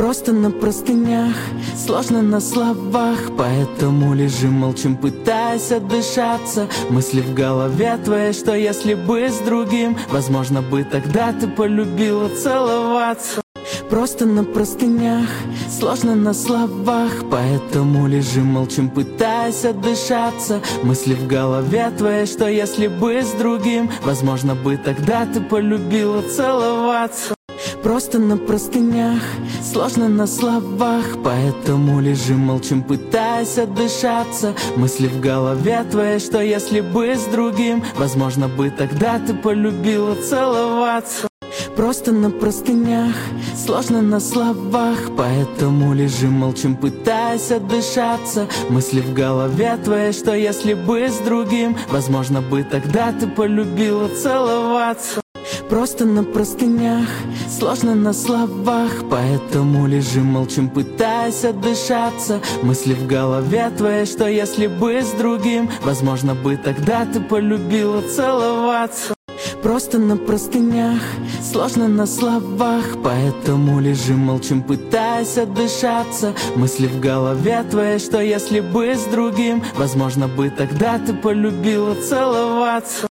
Просто на простынях, сложно на словах, поэтому лежим, молчим, пытаясь отдышаться. Мысли в голове твоей, что если бы с другим, возможно бы тогда ты полюбила целоваться. Просто на простынях, сложно на словах, поэтому лежим, молчим, пытаясь отдышаться. Мысли в голове твоей, что если бы с другим, возможно бы тогда ты полюбила целоваться. Просто на простынях, сложно на словах, поэтому лежим, молчим, пытаясь отдышаться. Мысли в голове твоей, что если бы с другим, возможно бы тогда ты полюбила целоваться. Просто на простынях, сложно на словах, поэтому лежим, молчим, пытаясь отдышаться. Мысли в голове твоей, что если бы с другим, возможно бы тогда ты полюбила целоваться. Просто на простынях, сложно на словах, поэтому лежим, молчим, пытаясь отдышаться. Мысли в голове твоей, что если бы с другим, возможно бы тогда ты полюбила целоваться. Просто на простынях, сложно на словах, поэтому лежим, молчим, пытаясь отдышаться. Мысли в голове твоей, что если бы с другим, возможно бы тогда ты полюбила целоваться.